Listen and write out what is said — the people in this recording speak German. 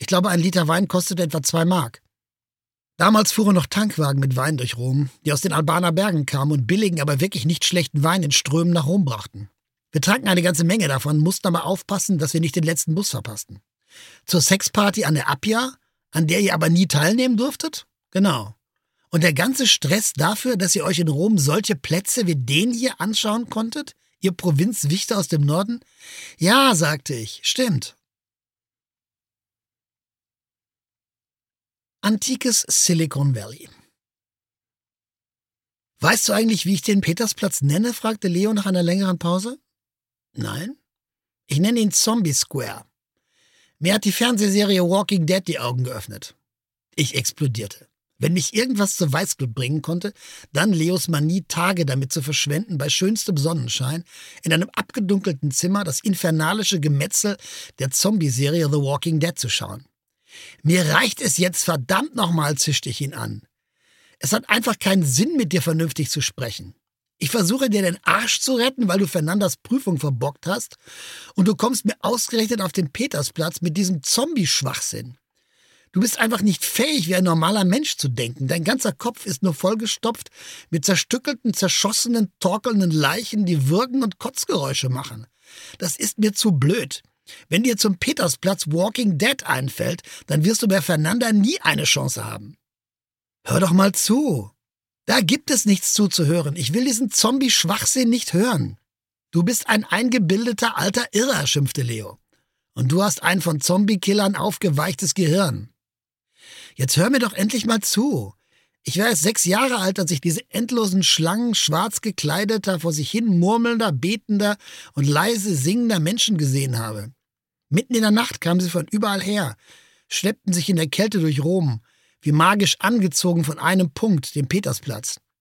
Ich glaube, ein Liter Wein kostet etwa 2 Mark. Damals fuhren noch Tankwagen mit Wein durch Rom, die aus den Albaner Bergen kamen und billigen, aber wirklich nicht schlechten Wein in Strömen nach Rom brachten. Wir tranken eine ganze Menge davon, mussten aber aufpassen, dass wir nicht den letzten Bus verpassten. Zur Sexparty an der Appia, an der ihr aber nie teilnehmen durftet? Genau. Und der ganze Stress dafür, dass ihr euch in Rom solche Plätze wie den hier anschauen konntet? Ihr Provinzwichter aus dem Norden? Ja, sagte ich, stimmt. Antikes Silicon Valley. Weißt du eigentlich, wie ich den Petersplatz nenne? Fragte Leo nach einer längeren Pause. Nein? Ich nenne ihn Zombie Square. Mir hat die Fernsehserie Walking Dead die Augen geöffnet. Ich explodierte. Wenn mich irgendwas zur Weißglut bringen konnte, dann Leos Manie, Tage damit zu verschwenden, bei schönstem Sonnenschein, in einem abgedunkelten Zimmer das infernalische Gemetzel der Zombie-Serie The Walking Dead zu schauen. Mir reicht es jetzt verdammt nochmal, zischte ich ihn an. Es hat einfach keinen Sinn, mit dir vernünftig zu sprechen. Ich versuche dir den Arsch zu retten, weil du Fernandas Prüfung verbockt hast, und du kommst mir ausgerechnet auf den Petersplatz mit diesem Zombie-Schwachsinn. Du bist einfach nicht fähig, wie ein normaler Mensch zu denken. Dein ganzer Kopf ist nur vollgestopft mit zerstückelten, zerschossenen, torkelnden Leichen, die Würgen und Kotzgeräusche machen. Das ist mir zu blöd. Wenn dir zum Petersplatz Walking Dead einfällt, dann wirst du bei Fernanda nie eine Chance haben. Hör doch mal zu. Da gibt es nichts zuzuhören. Ich will diesen Zombie-Schwachsinn nicht hören. Du bist ein eingebildeter alter Irrer, schimpfte Leo. Und du hast ein von Zombie-Killern aufgeweichtes Gehirn. Jetzt hör mir doch endlich mal zu. Ich war erst 6 Jahre alt, als ich diese endlosen Schlangen schwarz gekleideter, vor sich hin murmelnder, betender und leise singender Menschen gesehen habe. Mitten in der Nacht kamen sie von überall her, schleppten sich in der Kälte durch Rom, wie magisch angezogen von einem Punkt, dem Petersplatz.